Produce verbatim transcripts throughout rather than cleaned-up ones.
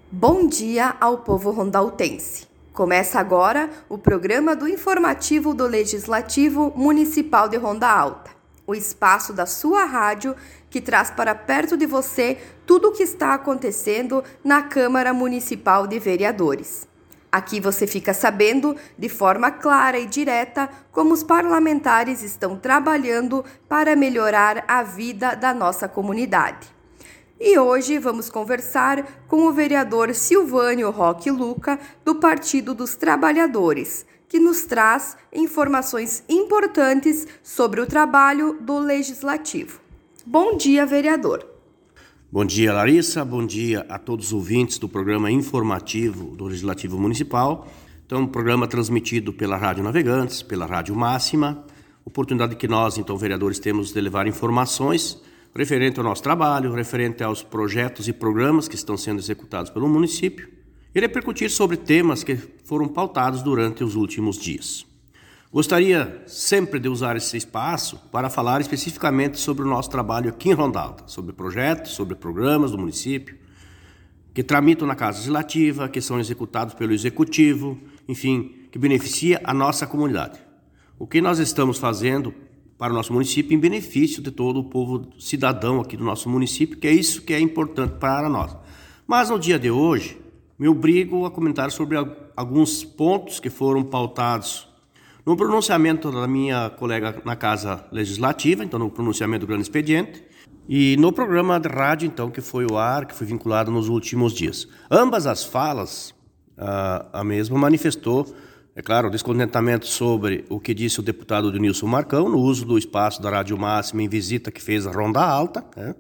Bom dia ao povo rondautense. Começa agora o programa do informativo do Legislativo Municipal de Ronda Alta, o espaço da sua rádio que traz para perto de você tudo o que está acontecendo na Câmara Municipal de Vereadores. Aqui você fica sabendo de forma clara e direta como os parlamentares estão trabalhando para melhorar a vida da nossa comunidade. E hoje vamos conversar com o vereador Silvânio Roque Luca, do Partido dos Trabalhadores, que nos traz informações importantes sobre o trabalho do Legislativo. Bom dia, vereador. Bom dia, Larissa. Bom dia a todos os ouvintes do programa informativo do Legislativo Municipal. Então, um programa transmitido pela Rádio Navegantes, pela Rádio Máxima. Oportunidade que nós, então, vereadores, temos de levar informações referente ao nosso trabalho, referente aos projetos e programas que estão sendo executados pelo município e repercutir sobre temas que foram pautados durante os últimos dias. Gostaria sempre de usar esse espaço para falar especificamente sobre o nosso trabalho aqui em Ronda Alta, sobre projetos, sobre programas do município, que tramitam na Casa Legislativa, que são executados pelo Executivo, enfim, que beneficia a nossa comunidade. O que nós estamos fazendo para o nosso município em benefício de todo o povo cidadão aqui do nosso município, que é isso que é importante para nós. Mas no dia de hoje, me obrigo a comentar sobre alguns pontos que foram pautados no pronunciamento da minha colega na Casa Legislativa, então no pronunciamento do grande expediente, e no programa de rádio, então, que foi o ar, que foi vinculado nos últimos dias. Ambas as falas, a, a mesma manifestou, é claro, descontentamento sobre o que disse o deputado Denilson Marcão no uso do espaço da Rádio Máxima em visita que fez a Ronda Alta, né?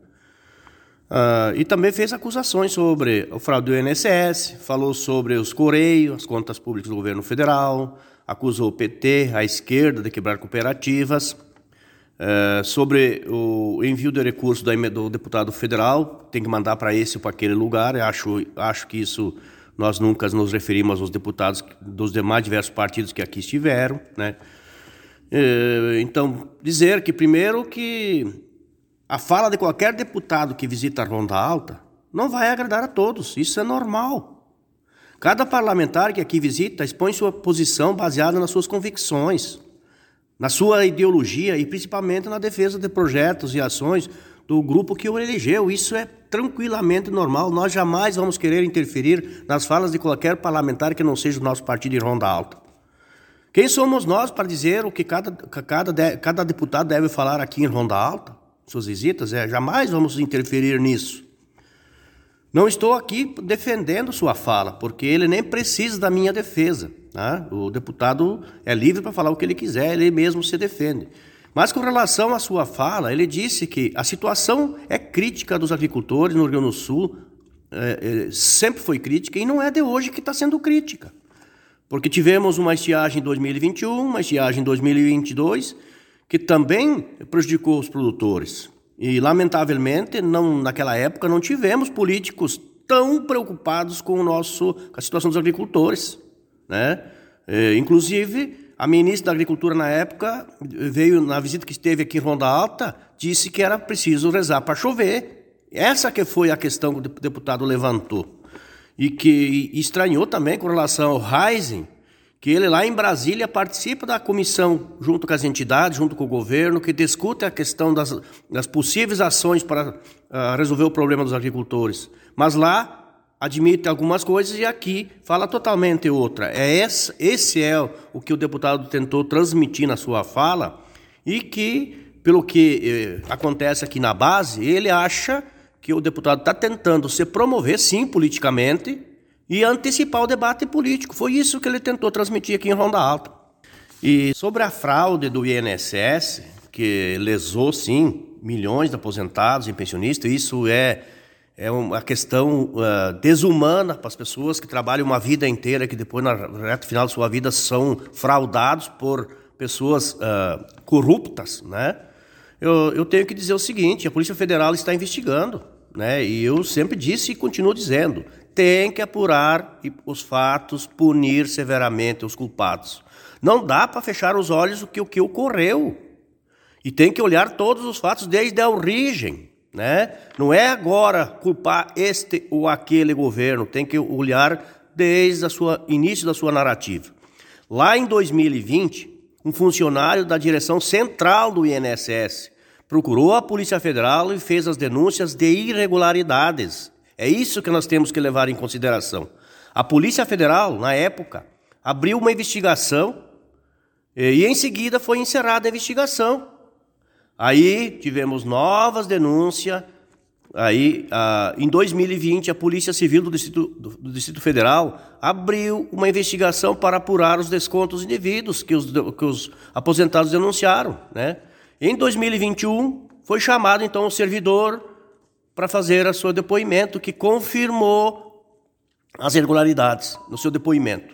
Uh, e também fez acusações sobre o fraude do I N S S, falou sobre os Correios, as contas públicas do governo federal, acusou o P T, a esquerda, de quebrar cooperativas, uh, sobre o envio de recursos do deputado federal, tem que mandar para esse ou para aquele lugar. Eu acho, acho que isso... Nós nunca nos referimos aos deputados dos demais diversos partidos que aqui estiveram, né? Então, dizer que, primeiro, que a fala de qualquer deputado que visita a Ronda Alta não vai agradar a todos, isso é normal. Cada parlamentar que aqui visita expõe sua posição baseada nas suas convicções, na sua ideologia e principalmente na defesa de projetos e ações do grupo que o elegeu. Isso é tranquilamente normal. Nós jamais vamos querer interferir nas falas de qualquer parlamentar que não seja do nosso partido em Ronda Alta. Quem somos nós para dizer o que cada, cada, cada deputado deve falar aqui em Ronda Alta? Suas visitas, é, jamais vamos interferir nisso. Não estou aqui defendendo sua fala, porque ele nem precisa da minha defesa, né? O deputado é livre para falar o que ele quiser, ele mesmo se defende. Mas com relação à sua fala, ele disse que a situação é crítica dos agricultores no Rio Grande do Sul, é, é, sempre foi crítica e não é de hoje que está sendo crítica. Porque tivemos uma estiagem em dois mil e vinte e um, uma estiagem em dois mil e vinte e dois, que também prejudicou os produtores. E, lamentavelmente, não, naquela época não tivemos políticos tão preocupados com, o nosso, com a situação dos agricultores, né? É, inclusive... A ministra da Agricultura, na época, veio na visita que esteve aqui em Ronda Alta, disse que era preciso rezar para chover. Essa que foi a questão que o deputado levantou. E que estranhou também com relação ao Rising, que ele lá em Brasília participa da comissão, junto com as entidades, junto com o governo, que discute a questão das, das possíveis ações para uh, resolver o problema dos agricultores. Mas lá admite algumas coisas e aqui fala totalmente outra. É esse, esse é o que o deputado tentou transmitir na sua fala e que, pelo que eh, acontece aqui na base, ele acha que o deputado está tentando se promover, sim, politicamente e antecipar o debate político. Foi isso que ele tentou transmitir aqui em Ronda Alta. E sobre a fraude do I N S S, que lesou, sim, milhões de aposentados e pensionistas, isso é... É uma questão uh, desumana para as pessoas que trabalham uma vida inteira, que depois, na reta final da sua vida, são fraudados por pessoas uh, corruptas, né? Eu, eu tenho que dizer o seguinte, a Polícia Federal está investigando, né? E eu sempre disse e continuo dizendo, tem que apurar os fatos, punir severamente os culpados. Não dá para fechar os olhos o que, o que ocorreu. E tem que olhar todos os fatos desde a origem. né? Não é agora culpar este ou aquele governo, tem que olhar desde o sua, início da sua narrativa. Lá em dois mil e vinte, um funcionário da direção central do I N S S procurou a Polícia Federal e fez as denúncias de irregularidades. É isso que nós temos que levar em consideração. A Polícia Federal, na época, abriu uma investigação e em seguida foi encerrada a investigação. Aí tivemos novas denúncias. Aí, ah, em dois mil e vinte, a Polícia Civil do Distrito, do, do Distrito Federal abriu uma investigação para apurar os descontos indevidos que os, que os aposentados denunciaram, né? Em dois mil e vinte e um, foi chamado então o servidor para fazer o seu depoimento, que confirmou as irregularidades no seu depoimento.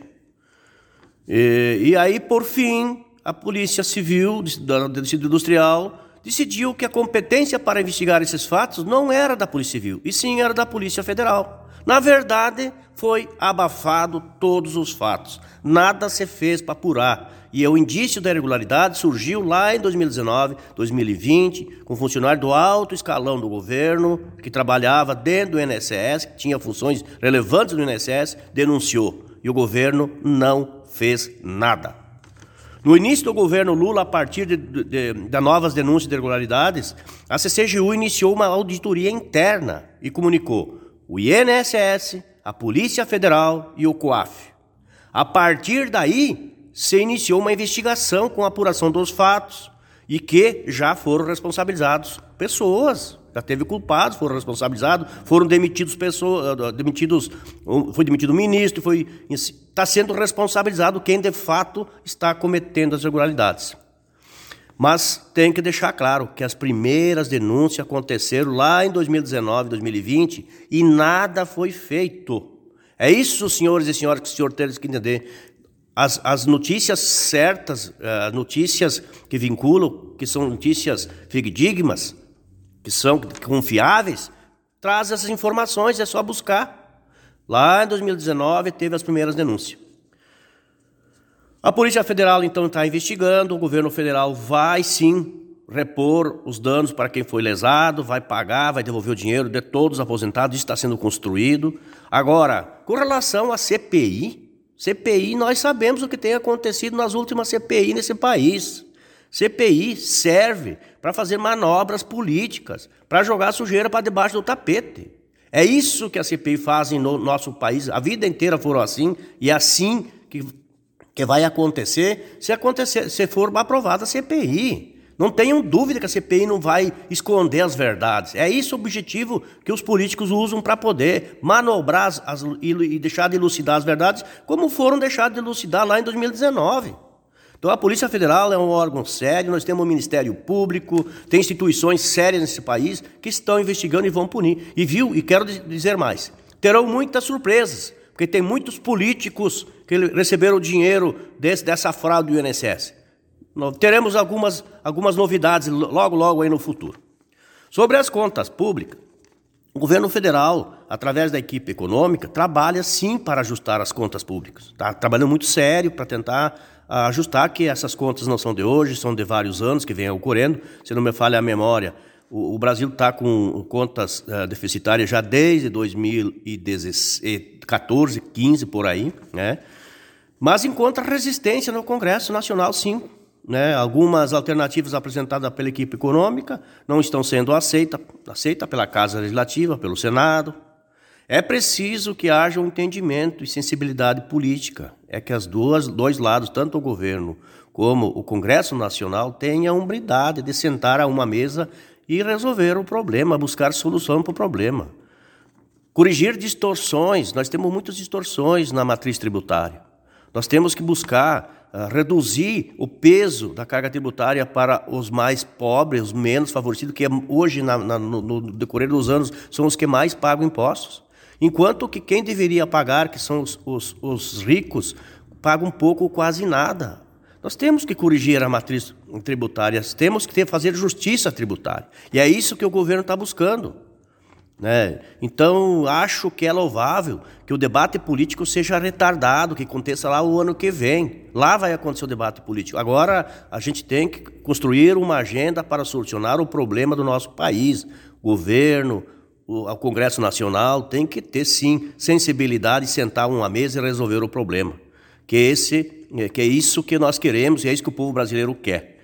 E, e aí, por fim, a Polícia Civil do Distrito Industrial decidiu que a competência para investigar esses fatos não era da Polícia Civil, e sim era da Polícia Federal. Na verdade, foi abafado todos os fatos. Nada se fez para apurar. E o indício da irregularidade surgiu lá em dois mil e dezenove, dois mil e vinte, com um funcionário do alto escalão do governo, que trabalhava dentro do I N S S, que tinha funções relevantes no I N S S, denunciou. E o governo não fez nada. No início do governo Lula, a partir de, de, de, de novas denúncias de irregularidades, a C C G U iniciou uma auditoria interna e comunicou o I N S S, a Polícia Federal e o COAF. A partir daí, se iniciou uma investigação com a apuração dos fatos e que já foram responsabilizados pessoas, já teve culpados, foram responsabilizados, foram demitidos pessoas, demitidos, foi demitido o ministro, foi, está sendo responsabilizado quem de fato está cometendo as irregularidades. Mas tem que deixar claro que as primeiras denúncias aconteceram lá em dois mil e dezenove, dois mil e vinte e nada foi feito. É isso, senhores e senhoras, que o senhor tem que entender. As, as notícias certas, uh, notícias que vinculam, que são notícias fidedignas, que são confiáveis, traz essas informações, é só buscar. Lá em dois mil e dezenove teve as primeiras denúncias. A Polícia Federal então está investigando, o governo federal vai sim repor os danos para quem foi lesado, vai pagar, vai devolver o dinheiro de todos os aposentados, isso está sendo construído. Agora, com relação à C P I, C P I, nós sabemos o que tem acontecido nas últimas C P I nesse país. C P I serve para fazer manobras políticas, para jogar sujeira para debaixo do tapete. É isso que a C P I faz no nosso país. A vida inteira foram assim, e é assim que, que vai acontecer se, acontecer se for aprovada a C P I. Não tenham dúvida que a C P I não vai esconder as verdades. É esse o objetivo que os políticos usam para poder manobrar as, as, e deixar de elucidar as verdades, como foram deixados de elucidar lá em dois mil e dezenove. Então a Polícia Federal é um órgão sério, nós temos um Ministério Público, tem instituições sérias nesse país que estão investigando e vão punir. E viu, e quero dizer mais, terão muitas surpresas, porque tem muitos políticos que receberam dinheiro desse, dessa fraude do I N S S. Teremos algumas, algumas novidades logo, logo aí no futuro. Sobre as contas públicas, o governo federal, através da equipe econômica, trabalha sim para ajustar as contas públicas. Está trabalhando muito sério para tentar ajustar, que essas contas não são de hoje, são de vários anos que vem ocorrendo. Se não me falha a memória, o, o Brasil está com contas uh, deficitárias já desde dois mil e quatorze, quinze por aí, né? Mas encontra resistência no Congresso Nacional, sim. Né, algumas alternativas apresentadas pela equipe econômica não estão sendo aceitas aceita pela Casa Legislativa, pelo Senado. É preciso que haja um entendimento e sensibilidade política. É que as duas, dois lados, tanto o governo como o Congresso Nacional, tenham a humildade de sentar a uma mesa e resolver o problema, buscar solução para o problema. Corrigir distorções. Nós temos muitas distorções na matriz tributária. Nós temos que buscar Uh, reduzir o peso da carga tributária para os mais pobres, os menos favorecidos, que hoje, na, na, no, no decorrer dos anos, são os que mais pagam impostos. Enquanto que quem deveria pagar, que são os, os, os ricos, pagam pouco ou quase nada. Nós temos que corrigir a matriz tributária, temos que ter, fazer justiça tributária. E é isso que o governo está buscando. Né? Então, acho que é louvável que o debate político seja retardado, que aconteça lá o ano que vem. Lá vai acontecer o debate político. Agora, a gente tem que construir uma agenda para solucionar o problema do nosso país. governo, o, o Congresso Nacional tem que ter, sim, sensibilidade, sentar uma mesa e resolver o problema. Que, esse, que é isso que nós queremos e é isso que o povo brasileiro quer.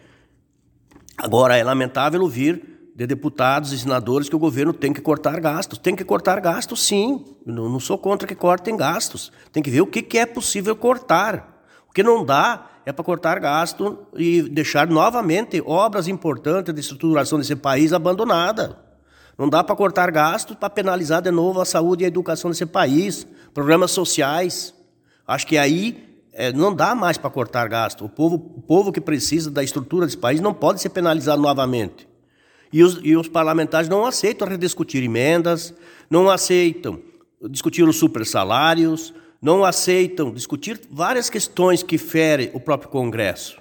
Agora, é lamentável ouvir de deputados e senadores que o governo tem que cortar gastos. Tem que cortar gastos, sim. Eu não, não sou contra que cortem gastos. Tem que ver o que, que é possível cortar. O que não dá é para cortar gasto e deixar novamente obras importantes de estruturação desse país abandonadas. Não dá para cortar gastos para penalizar de novo a saúde e a educação desse país, programas sociais. Acho que aí é, não dá mais para cortar gasto. O povo, o povo que precisa da estrutura desse país não pode ser penalizado novamente. E os, e os parlamentares não aceitam rediscutir emendas, não aceitam discutir os supersalários, não aceitam discutir várias questões que ferem o próprio Congresso.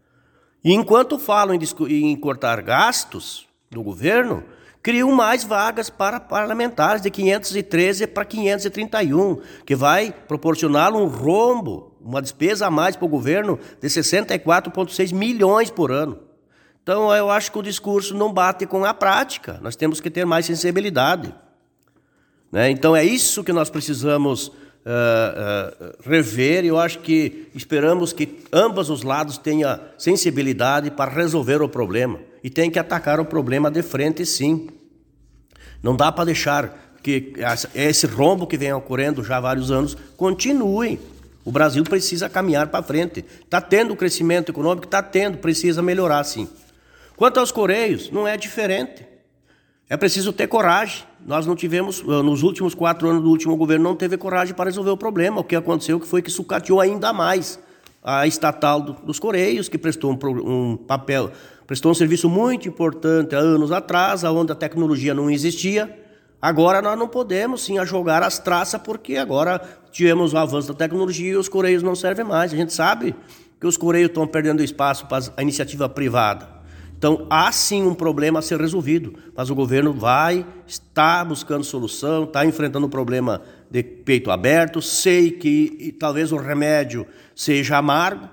E enquanto falam em, em cortar gastos do governo, criam mais vagas para parlamentares de quinhentos e treze para quinhentos e trinta e um, que vai proporcionar um rombo, uma despesa a mais para o governo de sessenta e quatro vírgula seis milhões por ano. Então, eu acho que o discurso não bate com a prática. Nós temos que ter mais sensibilidade. Né? Então, é isso que nós precisamos uh, uh, rever. E eu acho que esperamos que ambos os lados tenham sensibilidade para resolver o problema. E tem que atacar o problema de frente, sim. Não dá para deixar que esse rombo que vem ocorrendo já há vários anos continue. O Brasil precisa caminhar para frente. Está tendo crescimento econômico? Está tendo, precisa melhorar, sim. Quanto aos Correios, não é diferente. É preciso ter coragem. Nós não tivemos, nos últimos quatro anos do último governo, não teve coragem para resolver o problema. O que aconteceu foi que sucateou ainda mais a estatal do, dos Correios, que prestou um, um papel, prestou um serviço muito importante há anos atrás, onde a tecnologia não existia. Agora nós não podemos, sim, jogar as traças, porque agora tivemos o avanço da tecnologia e os Correios não servem mais. A gente sabe que os Correios estão perdendo espaço para a iniciativa privada. Então, há sim um problema a ser resolvido, mas o governo vai, está buscando solução, está enfrentando o problema de peito aberto. Sei que e, talvez o remédio seja amargo,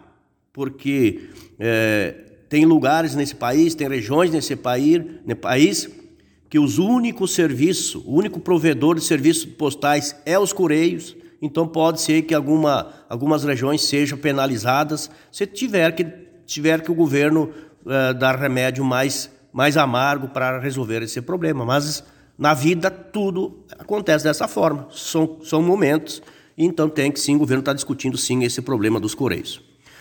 porque é, tem lugares nesse país, tem regiões nesse país, nesse país que os únicos serviços, o único provedor de serviços postais é os Correios. Então, pode ser que alguma, algumas regiões sejam penalizadas se tiver que, tiver que o governo Uh, dar remédio mais, mais amargo para resolver esse problema. Mas na vida tudo acontece dessa forma. São, são momentos, e então tem que sim, o governo está discutindo sim esse problema dos Correios.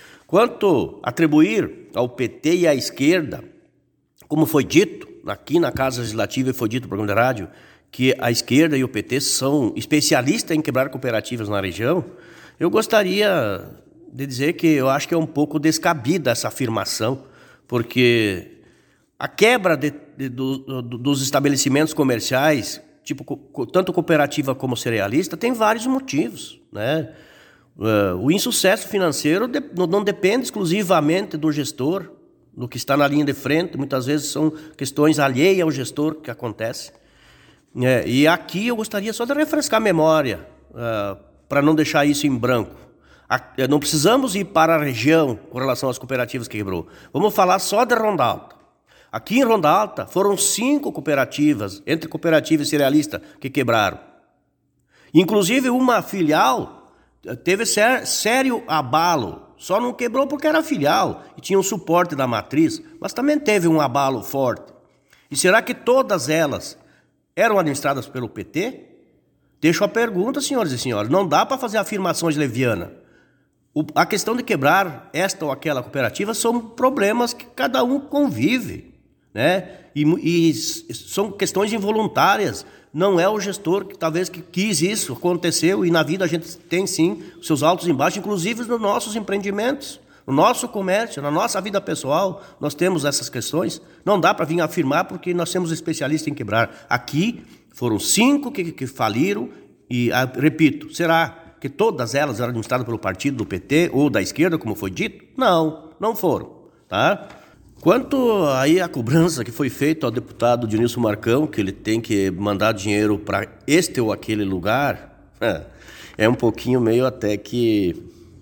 Quanto a atribuir ao P T e à esquerda, como foi dito aqui na Casa Legislativa e foi dito no programa de rádio, que a esquerda e o P T são especialistas em quebrar cooperativas na região, eu gostaria de dizer que eu acho que é um pouco descabida essa afirmação, porque a quebra de, de, do, do, dos estabelecimentos comerciais, tipo, co, tanto cooperativa como cerealista, tem vários motivos. Né? Uh, o insucesso financeiro de, não depende exclusivamente do gestor, do que está na linha de frente, muitas vezes são questões alheias ao gestor que acontecem. É, e aqui eu gostaria só de refrescar a memória, uh, para não deixar isso em branco. Não precisamos ir para a região com relação às cooperativas que quebrou. Vamos falar só de Ronda Alta. Aqui em Ronda Alta foram cinco cooperativas, entre cooperativa e cerealista, que quebraram. Inclusive uma filial teve sé- sério abalo. Só não quebrou porque era filial e tinha um suporte da matriz, mas também teve um abalo forte. E será que todas elas eram administradas pelo P T? Deixo a pergunta, senhores e senhoras. Não dá para fazer afirmações levianas. O, a questão de quebrar esta ou aquela cooperativa são problemas que cada um convive, né? E, e são questões involuntárias. Não é o gestor que talvez que quis isso, aconteceu, e na vida a gente tem sim os seus altos e baixos, inclusive nos nossos empreendimentos, no nosso comércio, na nossa vida pessoal, nós temos essas questões. Não dá para vir afirmar porque nós somos especialistas em quebrar. Aqui foram cinco que, que faliram e, a, repito, será que todas elas eram administradas pelo partido do P T ou da esquerda, como foi dito? Não, não foram. Tá? Quanto aí a cobrança que foi feita ao deputado Dionilson Marcão, que ele tem que mandar dinheiro para este ou aquele lugar, é, é um pouquinho meio até que,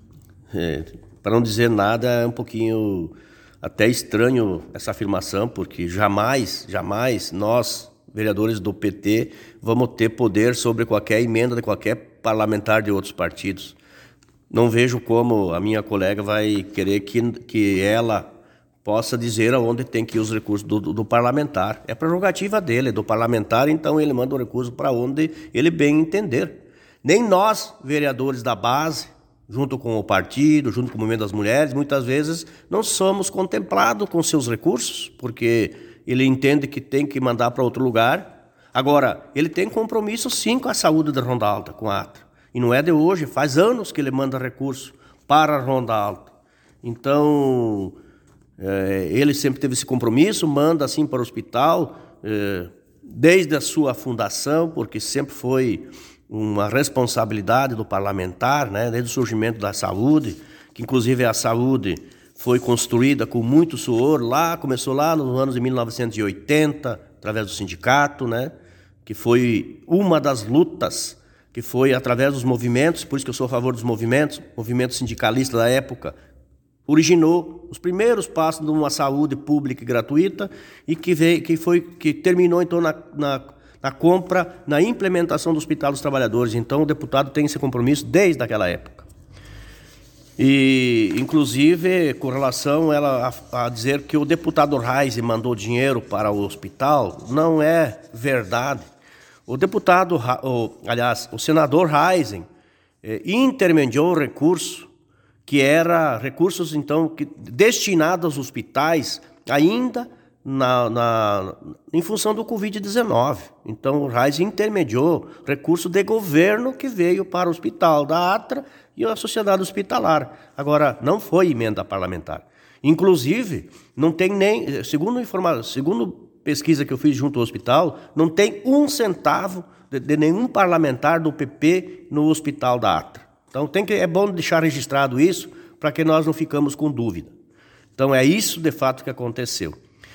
é, para não dizer nada, é um pouquinho até estranho essa afirmação, porque jamais, jamais nós, vereadores do P T, vamos ter poder sobre qualquer emenda de qualquer parlamentar de outros partidos. Não vejo como a minha colega vai querer que, que ela possa dizer aonde tem que ir os recursos do, do, do parlamentar. É prerrogativa dele, do parlamentar, então ele manda o recurso para onde ele bem entender. Nem nós, vereadores da base, junto com o partido, junto com o Movimento das Mulheres, muitas vezes não somos contemplados com seus recursos, porque ele entende que tem que mandar para outro lugar. Agora, ele tem compromisso sim com a saúde da Ronda Alta, com a Atra. E não é de hoje, faz anos que ele manda recurso para a Ronda Alta. Então, é, ele sempre teve esse compromisso, manda assim para o hospital, é, desde a sua fundação, porque sempre foi uma responsabilidade do parlamentar, né, desde o surgimento da saúde, que inclusive a saúde foi construída com muito suor, lá, começou lá nos anos de mil novecentos e oitenta, através do sindicato, né, que foi uma das lutas, que foi através dos movimentos, por isso que eu sou a favor dos movimentos, movimento sindicalista da época, originou os primeiros passos de uma saúde pública e gratuita e que, veio, que, foi, que terminou então na, na, na compra, na implementação do Hospital dos Trabalhadores. Então o deputado tem esse compromisso desde aquela época. E, inclusive, com relação ela a, a dizer que o deputado Reis mandou dinheiro para o hospital, não é verdade. O deputado, o, aliás, o senador Reisen eh, intermediou o recurso, que era recursos, então, que, destinados aos hospitais, ainda na, na, em função do covid dezenove. Então, o Reisen intermediou recurso de governo que veio para o hospital da Atra e a sociedade hospitalar. Agora, não foi emenda parlamentar. Inclusive, não tem nem, segundo informação, segundo pesquisa que eu fiz junto ao hospital, não tem um centavo de, de nenhum parlamentar do P P no hospital da Atra. Então tem que, é bom deixar registrado isso para que nós não ficamos com dúvida. Então é isso de fato que aconteceu.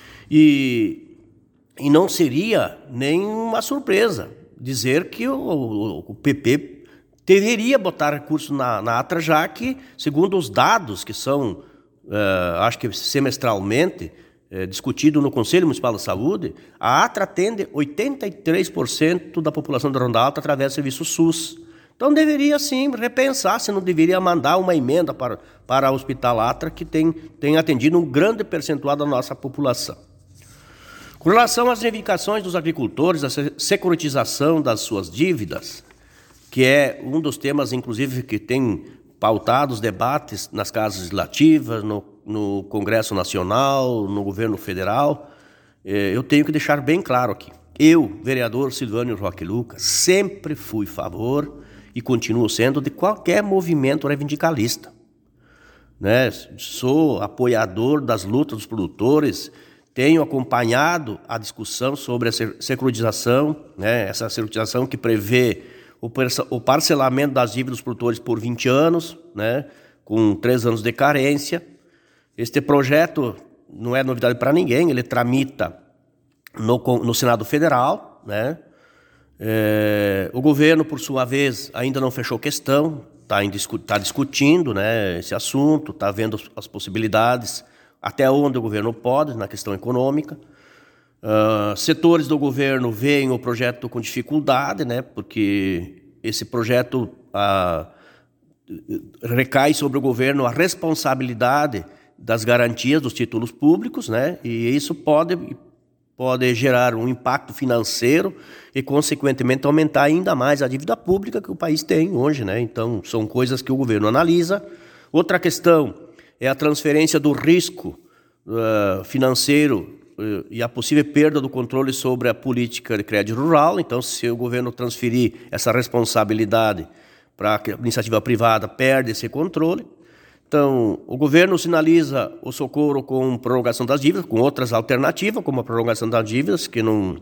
E, e não seria nem uma surpresa dizer que o, o, o P P deveria botar recursos na, na Atra, já que, segundo os dados que são, uh, acho que semestralmente, É, discutido no Conselho Municipal da Saúde, a Atra atende oitenta e três por cento da população da Ronda Alta através do serviço SUS. Então deveria sim repensar se não deveria mandar uma emenda para, para o Hospital Atra, que tem, tem atendido um grande percentual da nossa população. Com relação às reivindicações dos agricultores, a securitização das suas dívidas, que é um dos temas, inclusive, que tem pautado os debates nas casas legislativas, no no Congresso Nacional, no governo federal, eu tenho que deixar bem claro aqui. Eu, vereador Silvânio Roque Lucas, sempre fui a favor e continuo sendo de qualquer movimento reivindicalista. Né? Sou apoiador das lutas dos produtores, tenho acompanhado a discussão sobre a securitização, né? Essa securitização que prevê o parcelamento das dívidas dos produtores por vinte anos, né? Com três anos de carência. Este projeto não é novidade para ninguém, ele tramita no, no Senado Federal, né? É, o governo, por sua vez, ainda não fechou questão, está tá discutindo, né, esse assunto, está vendo as possibilidades, até onde o governo pode na questão econômica. Uh, setores do governo veem o projeto com dificuldade, né, porque esse projeto uh, recai sobre o governo a responsabilidade das garantias dos títulos públicos, né? E isso pode, pode gerar um impacto financeiro e, consequentemente, aumentar ainda mais a dívida pública que o país tem hoje, né? Então, são coisas que o governo analisa. Outra questão é a transferência do risco uh, financeiro uh, e a possível perda do controle sobre a política de crédito rural. Então, se o governo transferir essa responsabilidade para a iniciativa privada, perde esse controle. Então, o governo sinaliza o socorro com prorrogação das dívidas, com outras alternativas, como a prorrogação das dívidas, que, não,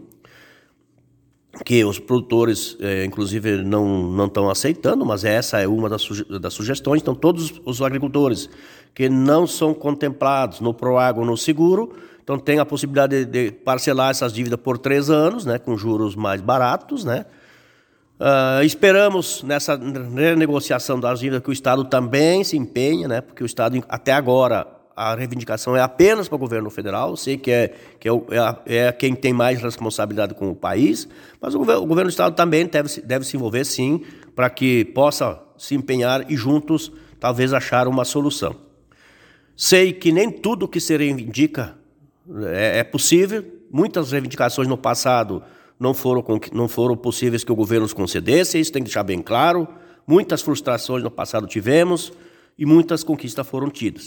que os produtores, é, inclusive, não, não estão aceitando, mas essa é uma das, suge- das sugestões. Então, todos os agricultores que não são contemplados no Proagro ou no seguro, então tem a possibilidade de, de parcelar essas dívidas por três anos, né, com juros mais baratos, né? Uh, esperamos nessa renegociação das dívidas que o Estado também se empenhe, né, porque o Estado até agora a reivindicação é apenas para o governo federal, sei que, é, que é, é, é quem tem mais responsabilidade com o país, mas o governo, o governo do Estado também deve, deve se envolver, sim, para que possa se empenhar e juntos talvez achar uma solução. Sei que nem tudo que se reivindica é, é possível, muitas reivindicações no passado não foram, não foram possíveis que o governo nos concedesse, isso tem que deixar bem claro, muitas frustrações no passado tivemos e muitas conquistas foram tidas.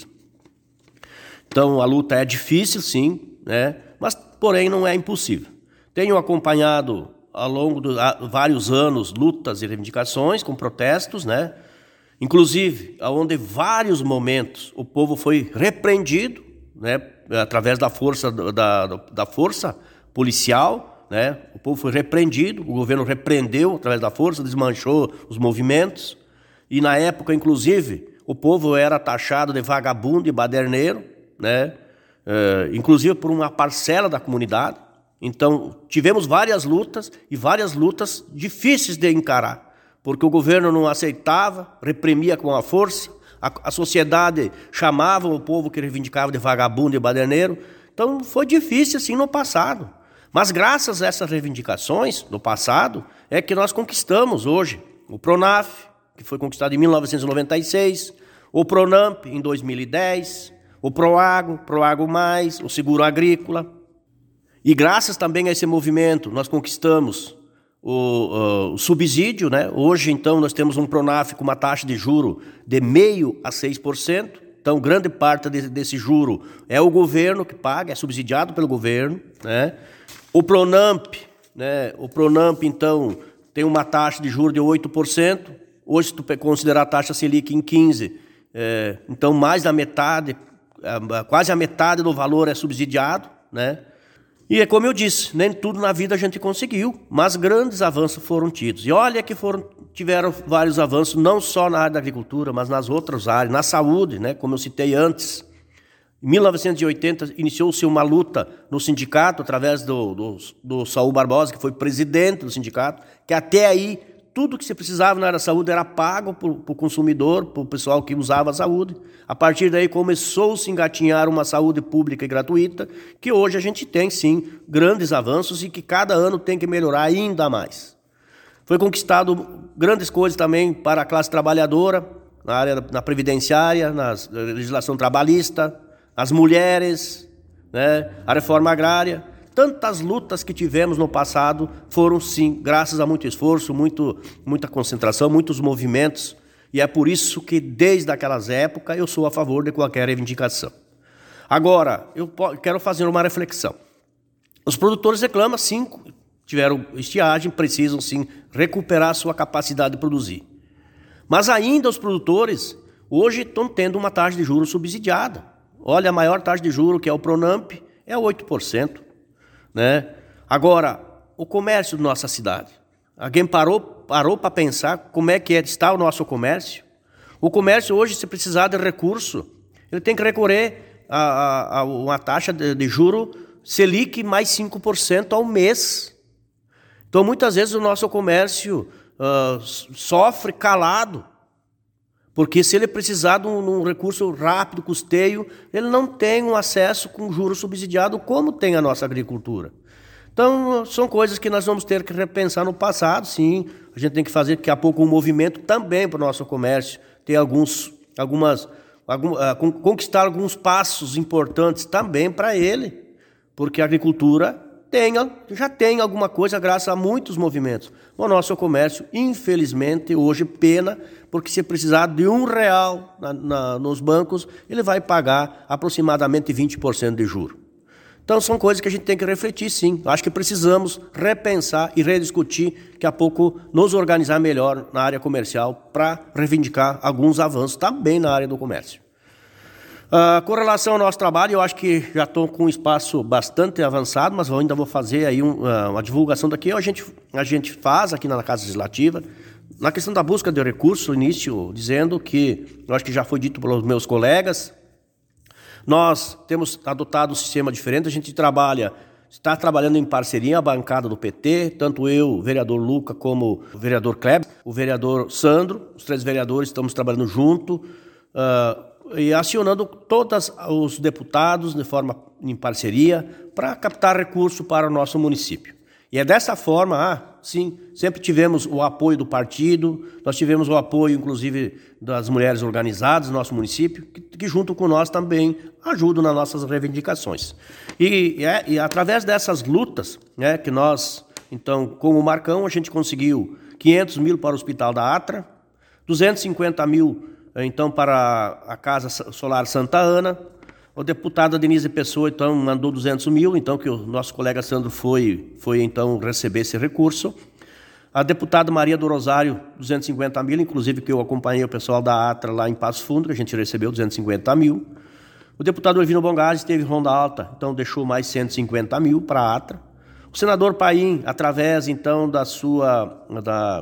Então a luta é difícil, sim, né? Mas porém não é impossível. Tenho acompanhado ao longo de vários anos lutas e reivindicações com protestos, né? Inclusive, onde vários momentos o povo foi repreendido, né? Através da força, da, da força policial, né? O povo foi repreendido, o governo repreendeu através da força, desmanchou os movimentos. E na época, inclusive, o povo era taxado de vagabundo e baderneiro, né? É, inclusive por uma parcela da comunidade. Então, tivemos várias lutas e várias lutas difíceis de encarar, porque o governo não aceitava, reprimia com a força, a, a sociedade chamava o povo que reivindicava de vagabundo e baderneiro. Então, foi difícil assim no passado. Mas graças a essas reivindicações no passado, é que nós conquistamos hoje o PRONAF, que foi conquistado em mil novecentos e noventa e seis, o PRONAMP em dois mil e dez, o PROAGO, PROAGO mais, o Seguro Agrícola. E graças também a esse movimento, nós conquistamos o, uh, o subsídio, né? Hoje, então, nós temos um PRONAF com uma taxa de juro de zero vírgula cinco por cento a seis por cento. Então, grande parte desse, desse juro é o governo que paga, é subsidiado pelo governo, né? O PRONAMP, né? O PRONAMP, então, tem uma taxa de juro de oito por cento. Hoje, se tu considerar a taxa Selic em quinze por cento, é, então mais da metade, quase a metade do valor é subsidiado, né? E é como eu disse, nem tudo na vida a gente conseguiu, mas grandes avanços foram tidos. E olha que foram, tiveram vários avanços, não só na área da agricultura, mas nas outras áreas, na saúde, né? Como eu citei antes. Em mil novecentos e oitenta, iniciou-se uma luta no sindicato, através do, do, do Saul Barbosa, que foi presidente do sindicato, que até aí tudo que se precisava na área da saúde era pago para o consumidor, para o pessoal que usava a saúde. A partir daí começou-se a engatinhar uma saúde pública e gratuita, que hoje a gente tem, sim, grandes avanços e que cada ano tem que melhorar ainda mais. Foi conquistado grandes coisas também para a classe trabalhadora, na área da previdenciária, na legislação trabalhista, as mulheres, né, a reforma agrária. Tantas lutas que tivemos no passado foram, sim, graças a muito esforço, muito, muita concentração, muitos movimentos. E é por isso que, desde aquelas épocas, eu sou a favor de qualquer reivindicação. Agora, eu quero fazer uma reflexão. Os produtores reclamam, sim, tiveram estiagem, precisam, sim, recuperar a sua capacidade de produzir. Mas ainda os produtores, hoje, estão tendo uma taxa de juros subsidiada. Olha, a maior taxa de juros, que é o PRONAMP, é oito por cento. Né? Agora, o comércio da nossa cidade. Alguém parou, parou para pensar como é que está o nosso comércio? O comércio hoje, se precisar de recurso, ele tem que recorrer a, a, a uma taxa de, de juro Selic mais cinco por cento ao mês. Então, muitas vezes o nosso comércio uh, sofre calado, porque se ele precisar de um, de um recurso rápido, custeio, ele não tem um acesso com juros subsidiado como tem a nossa agricultura. Então, são coisas que nós vamos ter que repensar no passado, sim. A gente tem que fazer daqui a pouco um movimento também para o nosso comércio, ter alguns, algumas, algum, uh, conquistar alguns passos importantes também para ele, porque a agricultura tem, já tem alguma coisa graças a muitos movimentos. O nosso comércio, infelizmente, hoje pena, porque se precisar de um real na, na, nos bancos, ele vai pagar aproximadamente vinte por cento de juro. Então são coisas que a gente tem que refletir, sim. Acho que precisamos repensar e rediscutir, daqui a pouco nos organizar melhor na área comercial para reivindicar alguns avanços também na área do comércio. Uh, com relação ao nosso trabalho, eu acho que já estou com um espaço bastante avançado, mas eu ainda vou fazer aí um, uh, uma divulgação daqui. A gente, a gente faz aqui na Casa Legislativa, na questão da busca de recursos, início dizendo que, eu acho que já foi dito pelos meus colegas, nós temos adotado um sistema diferente, a gente trabalha, está trabalhando em parceria, a bancada do P T, tanto eu, o vereador Luca, como o vereador Kleber, o vereador Sandro, os três vereadores estamos trabalhando junto, uh, e acionando todos os deputados de forma em parceria para captar recurso para o nosso município. E é dessa forma, ah, sim, sempre tivemos o apoio do partido, nós tivemos o apoio, inclusive, das mulheres organizadas do nosso município, que, que junto com nós também ajudam nas nossas reivindicações. E, e, é, e através dessas lutas, né, que nós, então, com o Marcão, a gente conseguiu quinhentos mil para o Hospital da Atra, duzentos e cinquenta mil, então, para a Casa Solar Santa Ana. O deputado Denise Pessoa, então, mandou duzentos mil, então, que o nosso colega Sandro foi, foi então, receber esse recurso. A deputada Maria do Rosário, duzentos e cinquenta mil, inclusive que eu acompanhei o pessoal da Atra lá em Passo Fundo, que a gente recebeu duzentos e cinquenta mil. O deputado Elvino Bongazzi teve Ronda Alta, então, deixou mais cento e cinquenta mil para a Atra. O senador Paim, através, então, da sua... Da,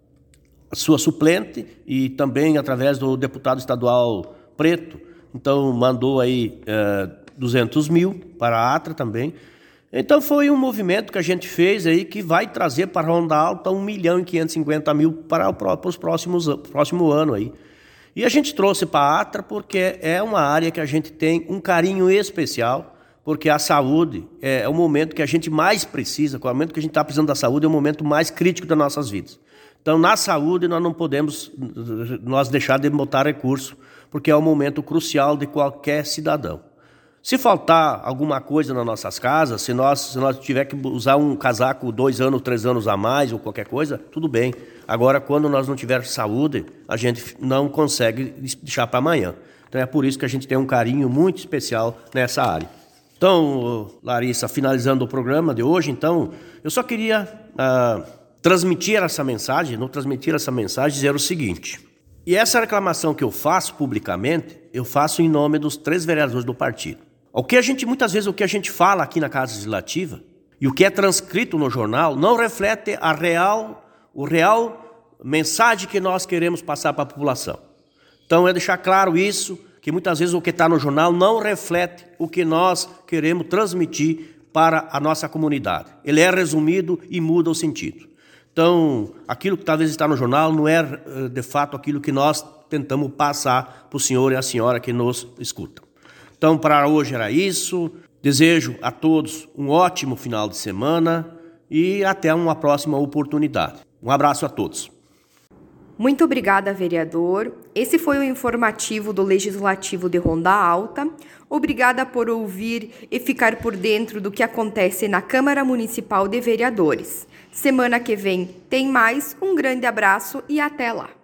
sua suplente e também através do deputado estadual Preto, então mandou aí é, duzentos mil para a Atra também. Então foi um movimento que a gente fez aí que vai trazer para a Ronda Alta um milhão e quinhentos e cinquenta mil para, o, para os próximos próximo ano aí. E a gente trouxe para a Atra porque é uma área que a gente tem um carinho especial, porque a saúde é, é o momento que a gente mais precisa, o momento que a gente está precisando da saúde é o momento mais crítico das nossas vidas. Então, na saúde, nós não podemos nós deixar de botar recurso, porque é um momento crucial de qualquer cidadão. Se faltar alguma coisa nas nossas casas, se nós, se nós tiver que usar um casaco dois anos, três anos a mais ou qualquer coisa, tudo bem. Agora, quando nós não tivermos saúde, a gente não consegue deixar para amanhã. Então, é por isso que a gente tem um carinho muito especial nessa área. Então, Larissa, finalizando o programa de hoje, então, eu só queria... Uh, transmitir essa mensagem, não transmitir essa mensagem, dizer o seguinte, e essa reclamação que eu faço publicamente, eu faço em nome dos três vereadores do partido. O que a gente, muitas vezes, o que a gente fala aqui na Casa Legislativa, e o que é transcrito no jornal, não reflete a real, o real mensagem que nós queremos passar para a população. Então, é deixar claro isso, que muitas vezes o que está no jornal não reflete o que nós queremos transmitir para a nossa comunidade. Ele é resumido e muda o sentido. Então, aquilo que talvez está no jornal não é, de fato, aquilo que nós tentamos passar para o senhor e a senhora que nos escutam. Então, para hoje era isso. Desejo a todos um ótimo final de semana e até uma próxima oportunidade. Um abraço a todos. Muito obrigada, vereador. Esse foi o informativo do Legislativo de Ronda Alta. Obrigada por ouvir e ficar por dentro do que acontece na Câmara Municipal de Vereadores. Semana que vem tem mais. Um grande abraço e até lá.